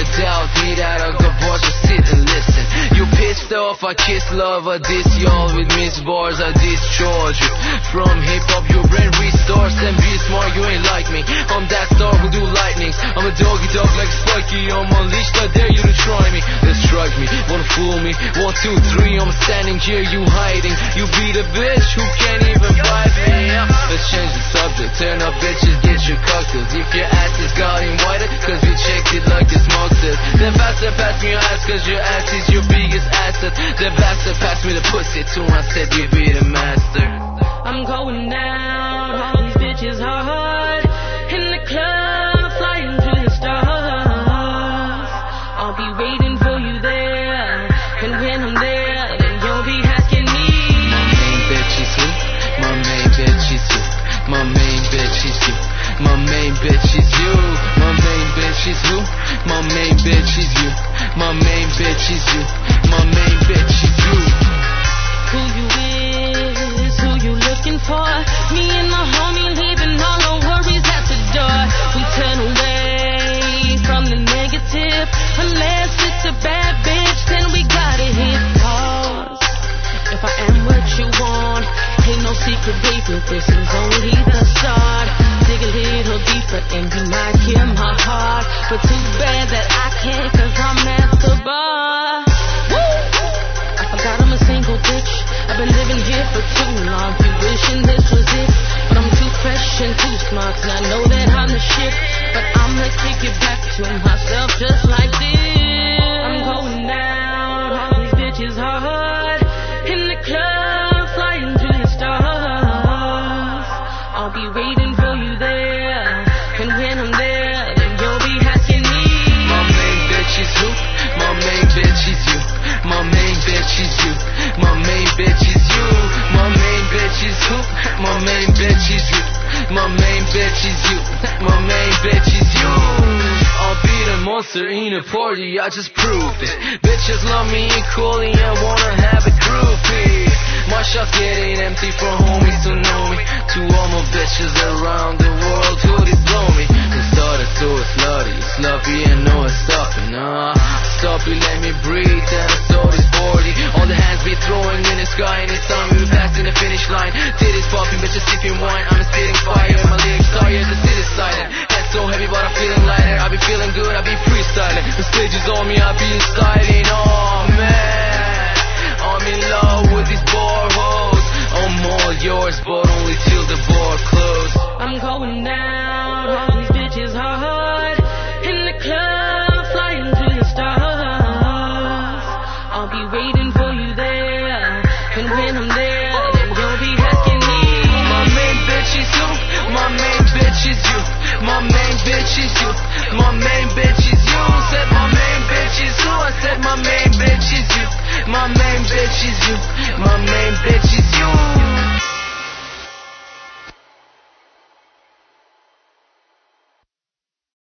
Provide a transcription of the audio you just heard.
wanna doubt me that I got bars, just sit and listen. You pissed off, I kiss love, I diss y'all with miss bars, I discharge you. From hip-hop your brain restarts, and be smart, you ain't like me. I'm that star who do lightnings, I'm a doggy dog like Spiky, I'm unleashed, I dare you to try me. Let's strike me, wanna fool me, 1, 2, 3, I'm standing here, you hiding. You be the bitch who can't even bite me. Let's change the subject, turn up bitches, get your cocktails. If your ass is got invited, cause we checked it like the smoke says. Then faster pass me your ass, cause your ass is your biggest asset. Then faster pass me the pussy too, I said you be the master. I'm going down, all these bitches hard. In the club, flying to the stars. I'll be waiting for you there, and when I'm there, then you'll be asking me. My main bitch is you, my main bitch is you, my main bitch is you, my main bitch is you, my main bitch is you, my main bitch is you, my main bitch is you, my main bitch is you. Who you is, who you looking for? Me and my homie leaving all our worries at the door. We turn away from the negative, unless it's a bad bitch, then we gotta hit pause. If I am what you want, ain't no secret, baby, this is only the start. Dig a little deeper and you might hear my heart, but too bad that I can't, cause I'm at the bar. Woo! I forgot I'm a single bitch, I've been living here for too long. You wishing this was it, but I'm too fresh and too smart, and I know that I'm the shit, but I'ma kick it back to myself just like this. I'm going down, all these bitches hard. In the club, flying to the stars. I'll be waiting for you there, and when I'm there, then you'll be asking me. My main bitch is you, my main bitch is you, my main bitch is you, my main bitch is you, my main bitch is you, my main bitch is you, my main bitch is you, my main bitch is you. I'll be the monster in a party, I just proved it. Bitches love me equally and wanna have a groupie. My shop's getting empty for homies to know me. To all my bitches around the world who did blow me. They started to a slutty, sloppy and no stopping. Stop it, let me breathe, and I saw this 40. All the hands be throwing in the sky, and it's time we passing the finish line. Titties popping, bitches sipping wine, I'm spitting fire, my lyrics tired, the city's silent. Head so heavy but I'm feeling lighter, I be feeling good, I be freestyling. The stage is on me, I be styling, oh man. I'm in love with these bar hoes. I'm all yours, but only till the bar closed. I'm going down, all these bitches hard. In the club, flying to the stars. I'll be waiting for you there, and when I'm there, then you'll be asking me. My main bitch is you, my main bitch is you, my main bitch is you, my main bitch is you. Said my main bitch is you, I said my main bitch is you, my main bitch is you, my main bitch